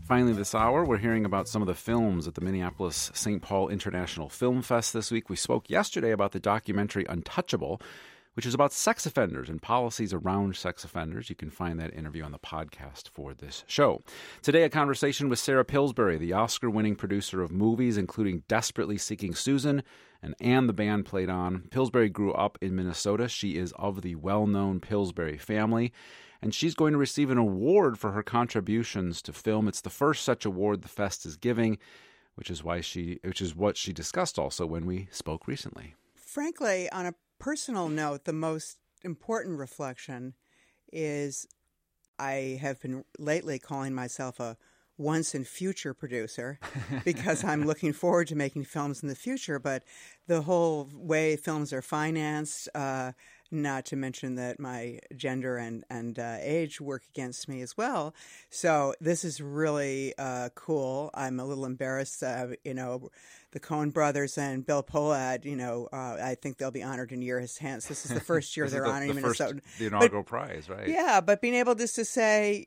Finally, this hour, we're hearing about some of the films at the Minneapolis St. Paul International Film Fest this week. We spoke yesterday about the documentary Untouchable, which is about sex offenders and policies around sex offenders. You can find that interview on the podcast for this show. Today, a conversation with Sarah Pillsbury, the Oscar-winning producer of movies, including Desperately Seeking Susan and the Band Played On. Pillsbury grew up in Minnesota. She is of the well-known Pillsbury family, and she's going to receive an award for her contributions to film. It's the first such award the Fest is giving, which is what she discussed also when we spoke recently. Frankly, on a personal note, the most important reflection is I have been lately calling myself a once and future producer because I'm looking forward to making films in the future, but the whole way films are financed, not to mention that my gender and age work against me as well. So this is really cool. I'm a little embarrassed. The Coen brothers and Bill Pohlad, I think they'll be honored in years hence. This is the first year they're honoring Minnesota. The inaugural prize, right? Yeah, but being able just to say,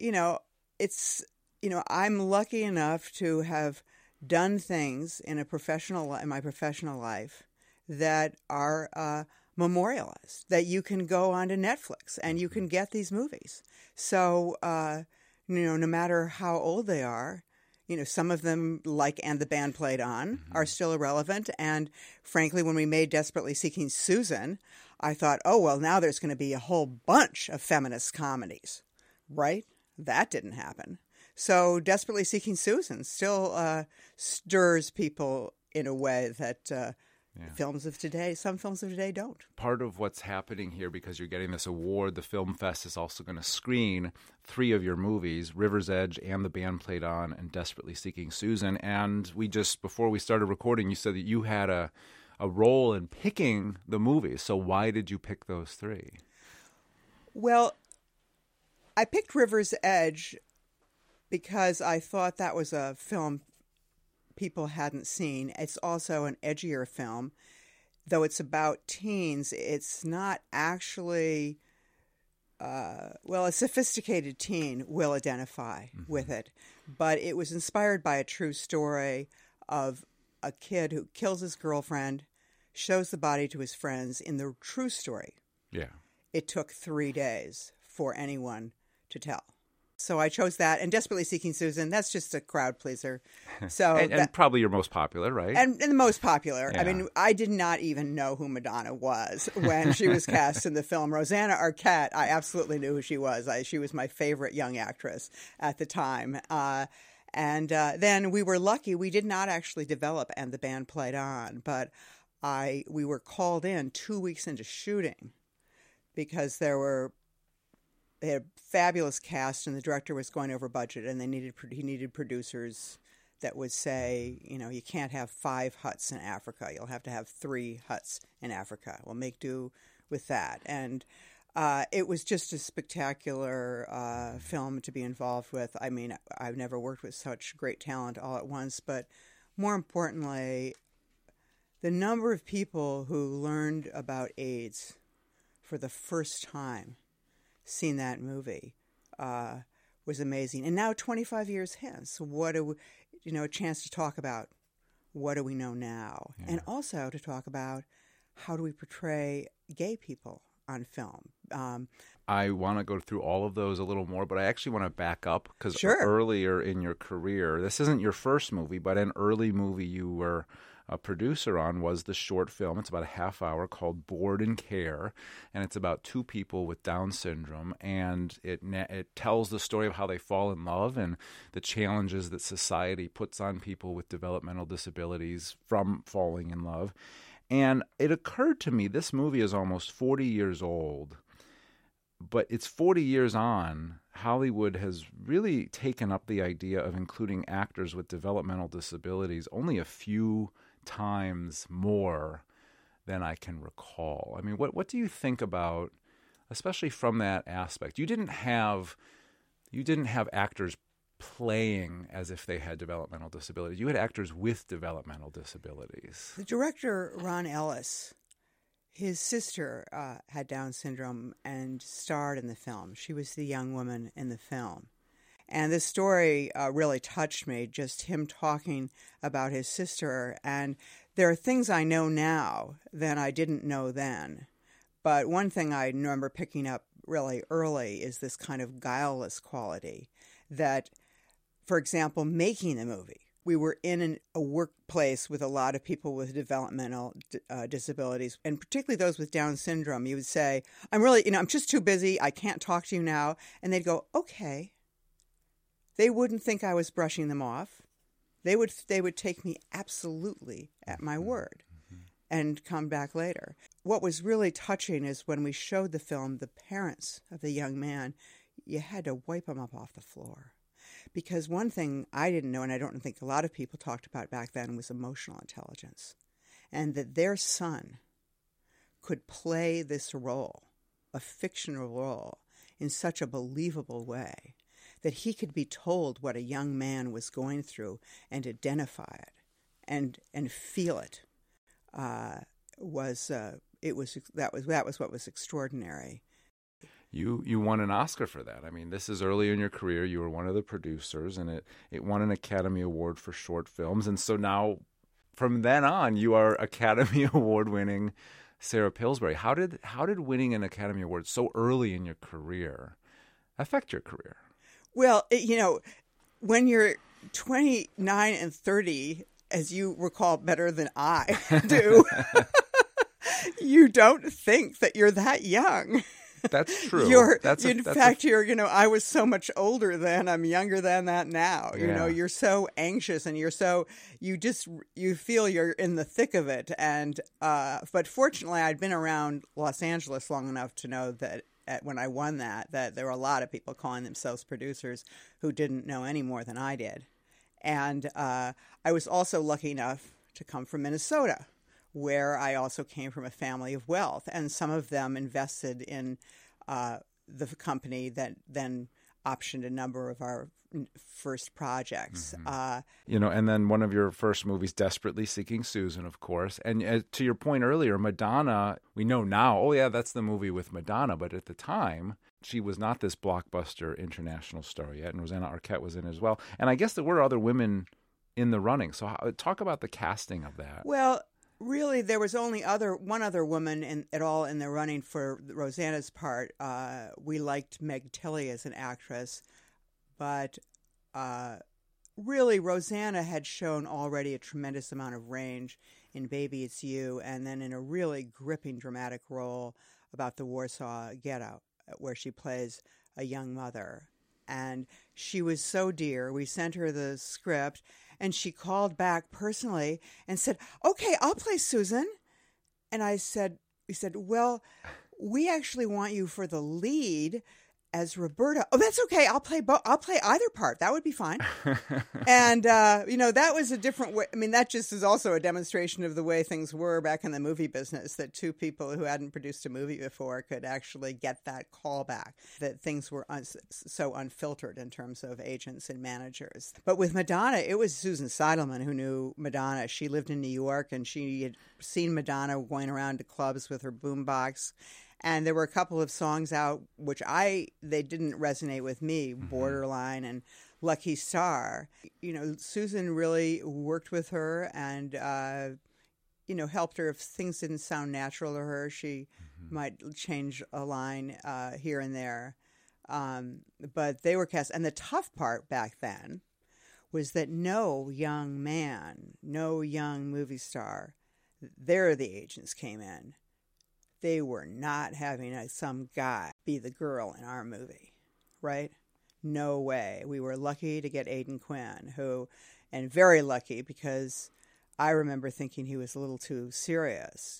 I'm lucky enough to have done things in my professional life that are memorialized, that you can go onto Netflix and you can get these movies. So, no matter how old they are, some of them, like And the Band Played On, are still irrelevant. And frankly, when we made Desperately Seeking Susan, I thought, oh, well, now there's going to be a whole bunch of feminist comedies, right? That didn't happen. So Desperately Seeking Susan still stirs people in a way that some films of today don't. Part of what's happening here, because you're getting this award, the Film Fest is also going to screen 3 of your movies, River's Edge, And the Band Played On, and Desperately Seeking Susan. And before we started recording, you said that you had a role in picking the movies. So why did you pick those 3? Well, I picked River's Edge because I thought that was a film people hadn't seen. It's also an edgier film. Though it's about teens, it's not actually, a sophisticated teen will identify with it. But it was inspired by a true story of a kid who kills his girlfriend, shows the body to his friends. In the true story, it took 3 days for anyone to tell. So I chose that, and Desperately Seeking Susan, that's just a crowd pleaser. So and probably your most popular, right? And the most popular. Yeah. I mean, I did not even know who Madonna was when she was cast in the film. Rosanna Arquette, I absolutely knew who she was. She was my favorite young actress at the time. And then we were lucky. We did not actually develop And the Band Played On, but we were called in 2 weeks into shooting because they had a fabulous cast, and the director was going over budget, and he needed producers that would say, you can't have 5 huts in Africa. You'll have to have 3 huts in Africa. We'll make do with that. And it was just a spectacular film to be involved with. I mean, I've never worked with such great talent all at once, but more importantly, the number of people who learned about AIDS for the first time seeing that movie was amazing. And now 25 years hence, a chance to talk about what do we know now, and also to talk about how do we portray gay people on film. I want to go through all of those a little more, but I actually want to back up because earlier in your career, this isn't your first movie, but an early movie you were a producer on was the short film. It's about a half hour called Board and Care, and it's about 2 people with Down syndrome, and it tells the story of how they fall in love and the challenges that society puts on people with developmental disabilities from falling in love. And it occurred to me, this movie is almost 40 years old, but it's 40 years on. Hollywood has really taken up the idea of including actors with developmental disabilities only a few times more than I can recall. I mean, what do you think about, especially from that aspect? You didn't have actors playing as if they had developmental disabilities. You had actors with developmental disabilities. The director, Ron Ellis, his sister had Down syndrome and starred in the film. She was the young woman in the film. And this story really touched me, just him talking about his sister. And there are things I know now that I didn't know then. But one thing I remember picking up really early is this kind of guileless quality that, for example, making the movie. We were in a workplace with a lot of people with developmental disabilities, and particularly those with Down syndrome. You would say, I'm just too busy. I can't talk to you now. And they'd go, okay. They wouldn't think I was brushing them off. They would take me absolutely at my word and come back later. What was really touching is when we showed the film, the parents of the young man, you had to wipe them up off the floor. Because one thing I didn't know, and I don't think a lot of people talked about back then, was emotional intelligence. And that their son could play this role, a fictional role, in such a believable way that he could be told what a young man was going through and identify it and feel it. That was what was extraordinary. You won an Oscar for that. I mean, this is early in your career. You were one of the producers, and it won an Academy Award for short films. And so now, from then on, you are Academy Award-winning Sarah Pillsbury. How did winning an Academy Award so early in your career affect your career? Well, when you're 29 and 30, as you recall better than I do, you don't think that you're that young. That's true. I was so much older then. I'm younger than that now. Yeah. You're so anxious and you feel you're in the thick of it. And but fortunately, I'd been around Los Angeles long enough to know that when I won that there were a lot of people calling themselves producers who didn't know any more than I did. And I was also lucky enough to come from Minnesota, where I also came from a family of wealth, and some of them invested in the company that then optioned a number of our first projects. Mm-hmm. And then one of your first movies, Desperately Seeking Susan, of course. And to your point earlier, Madonna, we know now, oh yeah, that's the movie with Madonna, but at the time, she was not this blockbuster international star yet, and Rosanna Arquette was in as well. And I guess there were other women in the running. So talk about the casting of that. Well, really, there was only one other woman at all in the running for Rosanna's part. We liked Meg Tilly as an actress, but really, Rosanna had shown already a tremendous amount of range in Baby It's You, and then in a really gripping dramatic role about the Warsaw Ghetto, where she plays a young mother. And she was so dear. We sent her the script, and she called back personally and said, okay, I'll play Susan. And we said, well, we actually want you for the lead as Roberta. Oh, that's okay. I'll play either part. That would be fine. And, that was a different way. I mean, that just is also a demonstration of the way things were back in the movie business, that two people who hadn't produced a movie before could actually get that call back, that things were so unfiltered in terms of agents and managers. But with Madonna, it was Susan Seidelman who knew Madonna. She lived in New York, and she had seen Madonna going around to clubs with her boombox. And there were a couple of songs out which they didn't resonate with me, Borderline and Lucky Star. Susan really worked with her and, helped her. If things didn't sound natural to her, she might change a line here and there. But they were cast. And the tough part back then was that no young man, no young movie star, there the agents came in. They were not having some guy be the girl in our movie, right? No way. We were lucky to get Aidan Quinn, and very lucky because I remember thinking he was a little too serious,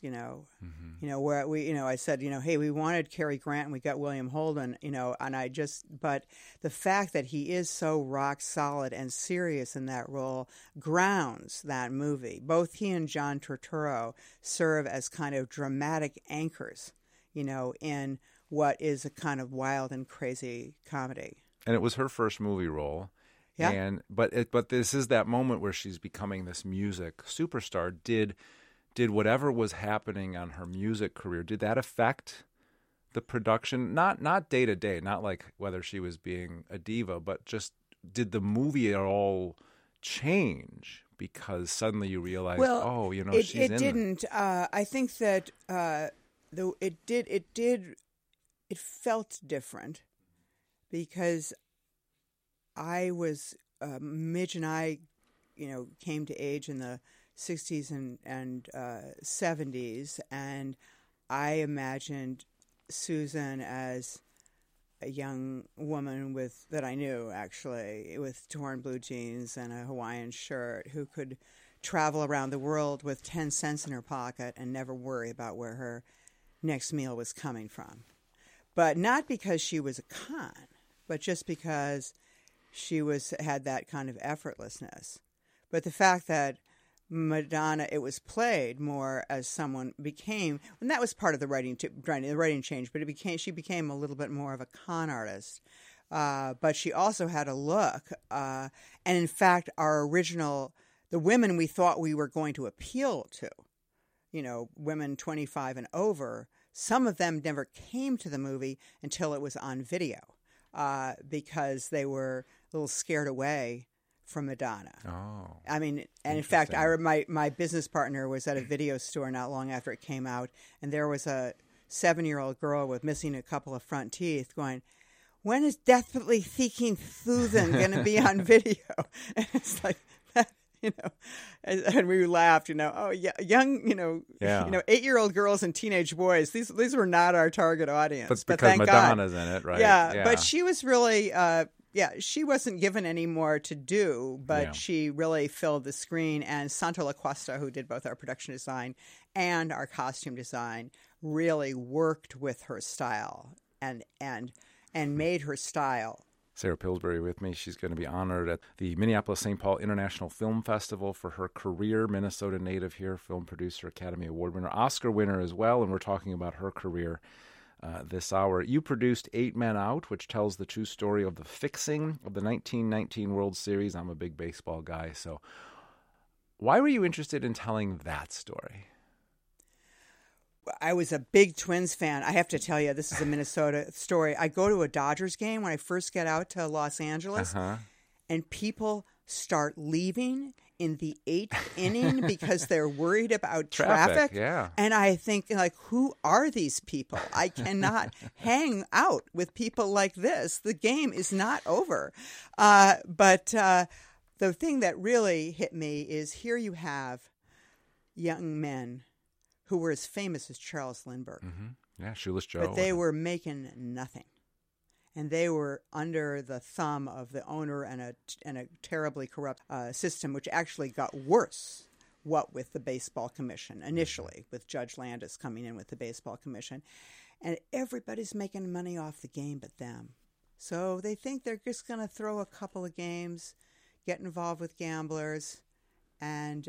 where I said, hey, we wanted Cary Grant and we got William Holden, but the fact that he is so rock solid and serious in that role grounds that movie. Both he and John Turturro serve as kind of dramatic anchors, in what is a kind of wild and crazy comedy. And it was her first movie role. Yeah. But this is that moment where she's becoming this music superstar. Did whatever was happening on her music career, did that affect the production? Not day to day, not like whether she was being a diva, but just did the movie at all change because suddenly you realize, she's in it didn't. I think that it felt different because Midge and I, came to age in the 60s and 70s, and I imagined Susan as a young woman that I knew, actually, with torn blue jeans and a Hawaiian shirt, who could travel around the world with 10 cents in her pocket and never worry about where her next meal was coming from. But not because she was a con, but just because she had that kind of effortlessness. But the fact that Madonna, it was played more as someone became, and that was part of the writing change, but she became a little bit more of a con artist. But she also had a look. And in fact, the women we thought we were going to appeal to, women 25 and over, some of them never came to the movie until it was on video because they were a little scared away from Madonna. Oh. I mean, and in fact, my business partner was at a video store not long after it came out, and there was a 7-year-old girl with missing a couple of front teeth going, "When is Desperately Seeking Susan going to be on video?" And it's like, and we laughed, oh, yeah, young, 8-year-old girls and teenage boys. These were not our target audience. But because Madonna's in it, right? Yeah, but she was really... she wasn't given any more to do, but she really filled the screen. And Santo LaCosta, who did both our production design and our costume design, really worked with her style and made her style. Sarah Pillsbury with me. She's going to be honored at the Minneapolis-St. Paul International Film Festival for her career. Minnesota native here, film producer, Academy Award winner, Oscar winner as well, and we're talking about her career this hour. You produced 8 Men Out, which tells the true story of the fixing of the 1919 World Series. I'm a big baseball guy, so why were you interested in telling that story? I was a big Twins fan. I have to tell you, this is a Minnesota story. I go to a Dodgers game when I first get out to Los Angeles, and people start leaving in the 8th inning because they're worried about traffic. Yeah. And I think, who are these people? I cannot hang out with people like this. The game is not over. But the thing that really hit me is here you have young men who were as famous as Charles Lindbergh. Mm-hmm. Yeah, Shoeless Joe. But they were making nothing. And they were under the thumb of the owner and a terribly corrupt system, which actually got worse, with the Baseball Commission, initially, with Judge Landis coming in with the Baseball Commission. And everybody's making money off the game but them. So they think they're just going to throw a couple of games, get involved with gamblers, and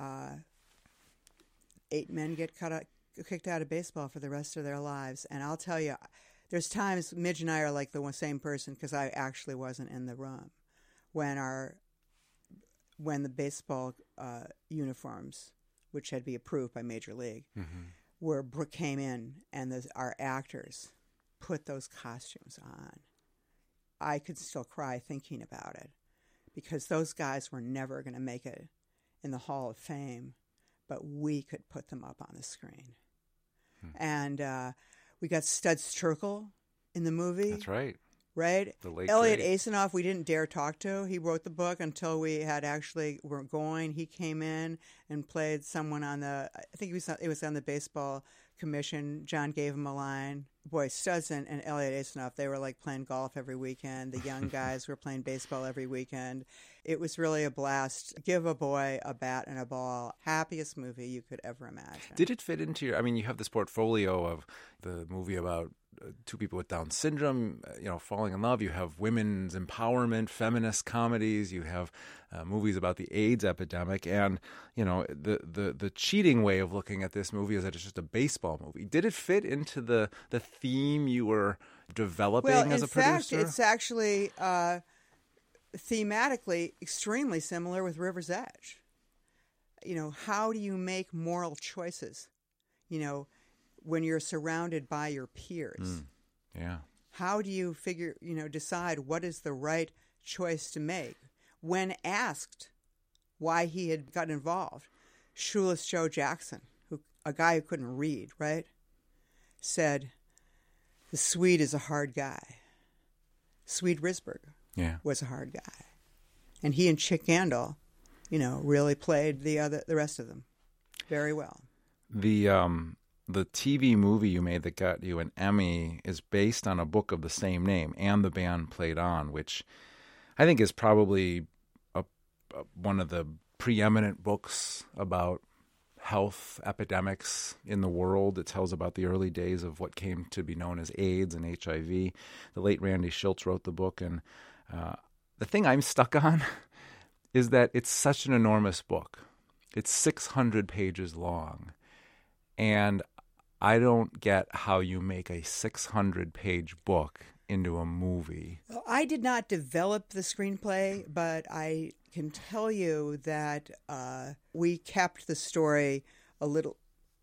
8 men get kicked out of baseball for the rest of their lives. And I'll tell you, there's times Midge and I are like the same person because I actually wasn't in the room when the baseball uniforms, which had to be approved by Major League, came in and our actors put those costumes on. I could still cry thinking about it because those guys were never going to make it in the Hall of Fame, but we could put them up on the screen. And we got Studs Terkel in the movie. That's right. Right? The late Elliot great. Asinoff, we didn't dare talk to. He wrote the book until we were going. He came in and played someone I think it was on the Baseball Commission. John gave him a line. Boy, Studs and Elliot Asinoff, they were like playing golf every weekend. The young guys were playing baseball every weekend. It was really a blast. Give a boy a bat and a ball. Happiest movie you could ever imagine. Did it fit into you have this portfolio of the movie about 2 people with Down syndrome, falling in love. You have women's empowerment, feminist comedies. You have movies about the AIDS epidemic. And, the cheating way of looking at this movie is that it's just a baseball movie. Did it fit into the theme you were developing as a producer? Well, in fact, it's actually thematically extremely similar with River's Edge. How do you make moral choices? When you're surrounded by your peers. Yeah. How do you decide what is the right choice to make. When asked why he had got involved, Shoeless Joe Jackson, a guy who couldn't read, right, said, the Swede is a hard guy. Swede Risberg was a hard guy. And he and Chick Gandil, really played the rest of them very well. The TV movie you made that got you an Emmy is based on a book of the same name, And the Band Played On, which I think is probably one of the preeminent books about health epidemics in the world. It tells about the early days of what came to be known as AIDS and HIV. The late Randy Shilts wrote the book, and the thing I'm stuck on is that it's such an enormous book. It's 600 pages long, and I don't get how you make a 600-page book into a movie. Well, I did not develop the screenplay, but I can tell you that we kept the story a little.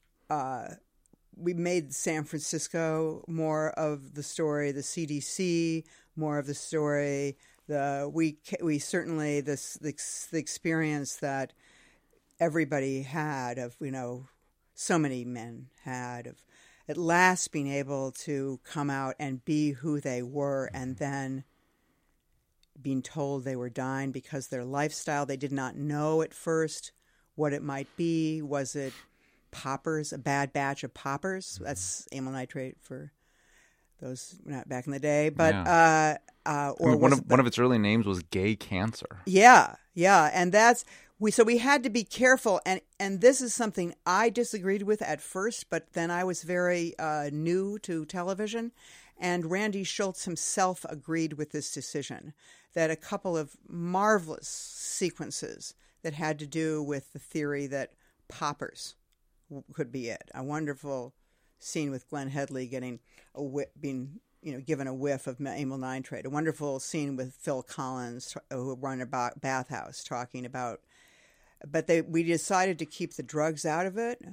We made San Francisco more of the story, the CDC more of the story. We certainly the experience that everybody had of so many men had of at last being able to come out and be who they were, and then being told they were dying because their lifestyle, they did not know at first what it might be. Was it poppers, a bad batch of poppers? That's amyl nitrate for those not back in the day. But or one of its early names was gay cancer. Yeah, and we had to be careful, and this is something I disagreed with at first, but then I was very new to television, and Randy Shilts himself agreed with this decision, that a couple of marvelous sequences that had to do with the theory that poppers could be it. A wonderful scene with Glenn Headley getting being given a whiff of amyl nitrate. A wonderful scene with Phil Collins, who run a bathhouse, talking about. But we decided to keep the drugs out of it.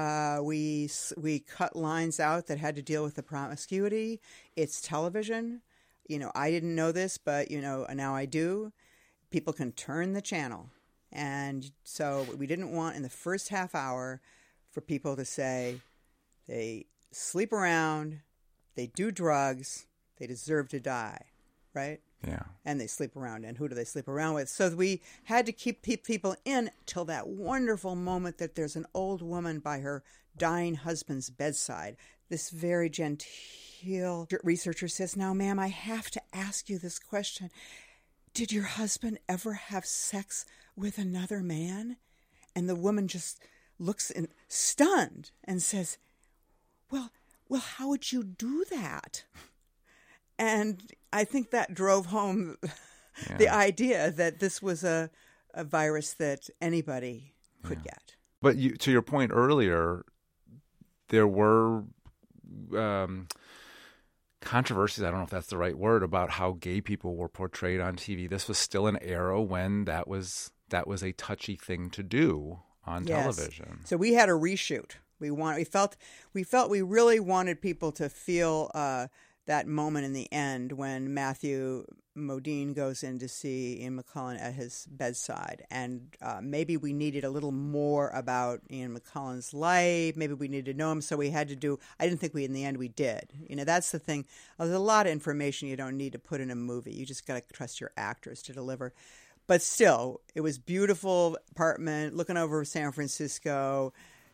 We cut lines out that had to deal with the promiscuity. It's television. I didn't know this, but now I do. People can turn the channel, and so we didn't want in the first half hour for people to say they sleep around, they do drugs, they deserve to die, right? Yeah. And they sleep around. And who do they sleep around with? So we had to keep people in till that wonderful moment that there's an old woman by her dying husband's bedside. This very genteel researcher says, now, ma'am, I have to ask you this question. Did your husband ever have sex with another man? And the woman just looks stunned and says, well, how would you do that? And I think that drove home the idea that this was a virus that anybody could get. But to your point earlier, there were controversies, I don't know if that's the right word, about how gay people were portrayed on TV. This was still an era when that was a touchy thing to do on television. So we had a reshoot. We felt we really wanted people to feel that moment in the end when Matthew Modine goes in to see Ian McKellen at his bedside. And maybe we needed a little more about Ian McKellen's life. Maybe we needed to know him. So we had to do, I didn't think in the end we did. That's the thing. There's a lot of information you don't need to put in a movie. You just got to trust your actors to deliver. But still, it was beautiful apartment, looking over San Francisco.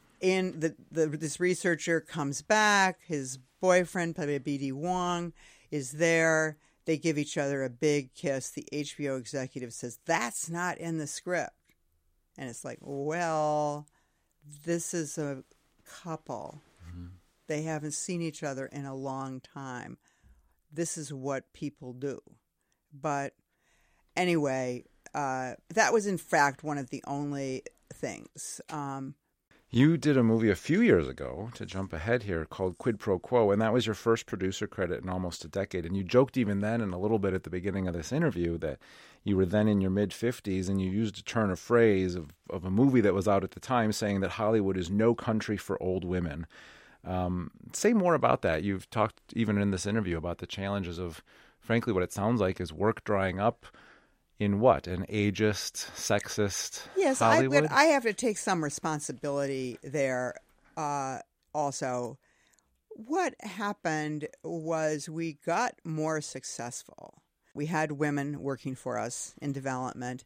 This researcher comes back. His boyfriend, played by B.D. Wong, is there. They give each other a big kiss. The HBO executive says, that's not in the script. And it's like, well, this is a couple. Mm-hmm. They haven't seen each other in a long time. This is what people do. But anyway, that was in fact one of the only things. You did a movie a few years ago, to jump ahead here, called Quid Pro Quo, and that was your first producer credit in almost a decade. And you joked even then and a little bit at the beginning of this interview that you were then in your mid-50s and you used a turn of phrase of a movie that was out at the time saying that Hollywood is no country for old women. Say more about that. You've talked even in this interview about the challenges of, frankly, what it sounds like is work drying up, in what? An ageist, sexist yes, Hollywood? I have to take some responsibility there also. What happened was we got more successful. We had women working for us in development.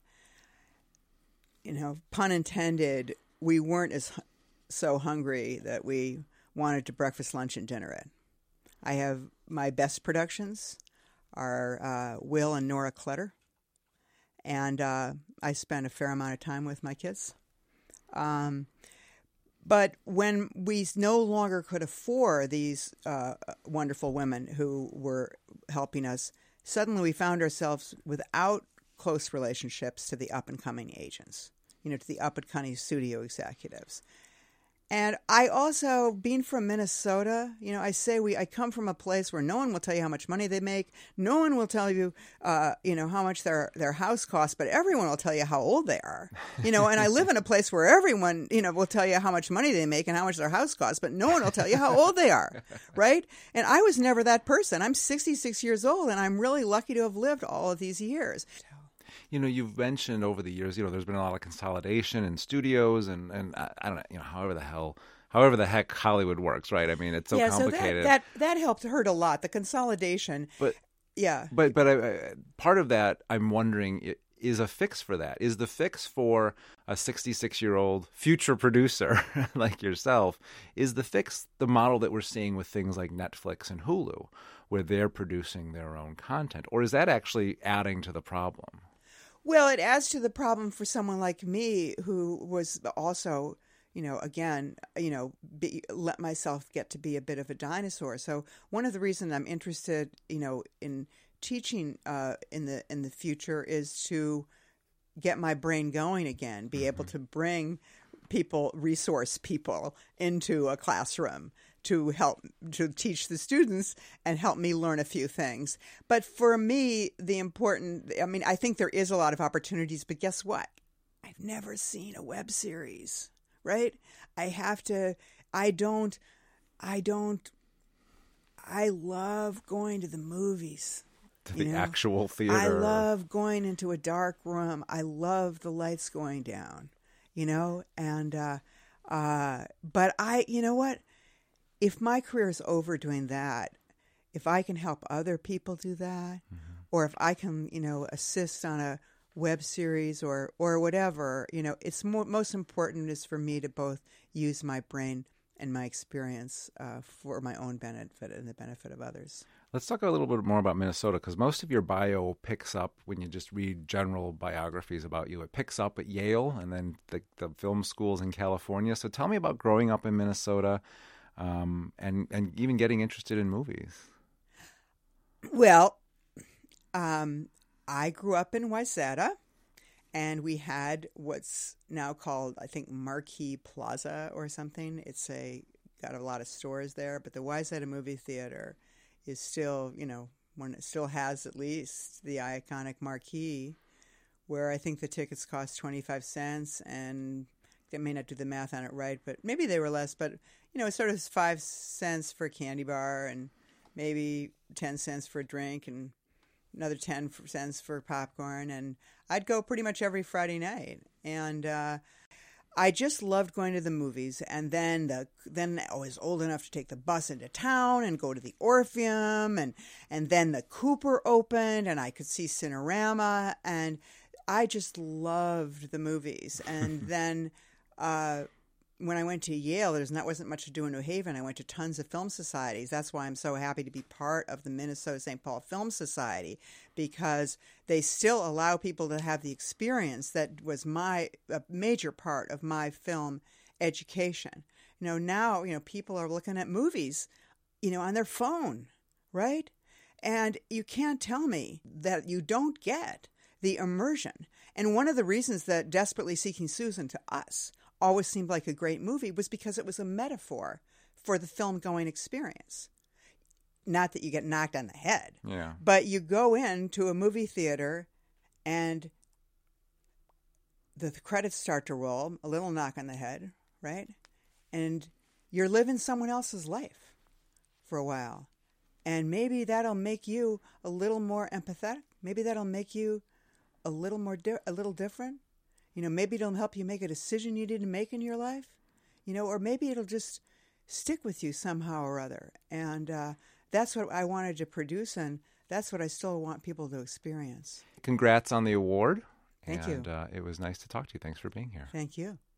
Pun intended, we weren't so hungry that we wanted to breakfast, lunch, and dinner it. I have my best productions are Will and Nora Clutter, and I spent a fair amount of time with my kids. But when we no longer could afford these wonderful women who were helping us, suddenly we found ourselves without close relationships to the up-and-coming agents, to the up-and-coming studio executives. And I also, being from Minnesota, I come from a place where no one will tell you how much money they make. No one will tell you, how much their house costs, but everyone will tell you how old they are. And I live in a place where everyone, will tell you how much money they make and how much their house costs, but no one will tell you how old they are, right? And I was never that person. I'm 66 years old, and I'm really lucky to have lived all of these years. You've mentioned over the years, there's been a lot of consolidation in studios and I don't know, however the heck Hollywood works, right? I mean, it's so complicated. So that helped hurt a lot, the consolidation. But part of that, I'm wondering, is a fix for that. Is the fix for a 66-year-old future producer like yourself, is the fix the model that we're seeing with things like Netflix and Hulu, where they're producing their own content? Or is that actually adding to the problem? Well, it adds to the problem for someone like me who was also, let myself get to be a bit of a dinosaur. So one of the reasons I'm interested, in teaching in the future is to get my brain going again, be able to bring resource people into a classroom to teach the students and help me learn a few things. But for me, I think there is a lot of opportunities, but guess what? I've never seen a web series, right? I love going to the movies. To the actual theater. I love going into a dark room. I love the lights going down, and, but you know what? If my career is over doing that, if I can help other people do that, or if I can, assist on a web series or whatever, it's most important is for me to both use my brain and my experience for my own benefit and the benefit of others. Let's talk a little bit more about Minnesota, because most of your bio picks up, when you just read general biographies about you, it picks up at Yale and then the film schools in California. So tell me about growing up in Minnesota. And even getting interested in movies. Well, I grew up in Wayzata, and we had what's now called, I think, Marquee Plaza or something. Got a lot of stores there, but the Wayzata movie theater is still, one it still has at least the iconic marquee, where I think the tickets cost 25 cents, and I may not do the math on it right, but maybe they were less, but it's sort of 5 cents for a candy bar and maybe 10 cents for a drink and another 10 cents for popcorn. And I'd go pretty much every Friday night. And I just loved going to the movies. And then I was old enough to take the bus into town and go to the Orpheum. And then the Cooper opened and I could see Cinerama. And I just loved the movies. And then when I went to Yale, there wasn't much to do in New Haven. I went to tons of film societies. That's why I'm so happy to be part of the Minnesota St. Paul Film Society, because they still allow people to have the experience that was a major part of my film education. Now, people are looking at movies, on their phone, right? And you can't tell me that you don't get the immersion. And one of the reasons that Desperately Seeking Susan to us always seemed like a great movie was because it was a metaphor for the film-going experience. Not that you get knocked on the head, but you go into a movie theater and the credits start to roll, a little knock on the head, right? And you're living someone else's life for a while. And maybe that'll make you a little more empathetic. Maybe that'll make you a little more, a little different. Maybe it'll help you make a decision you didn't make in your life, or maybe it'll just stick with you somehow or other. And that's what I wanted to produce, and that's what I still want people to experience. Congrats on the award. Thank you. And it was nice to talk to you. Thanks for being here. Thank you.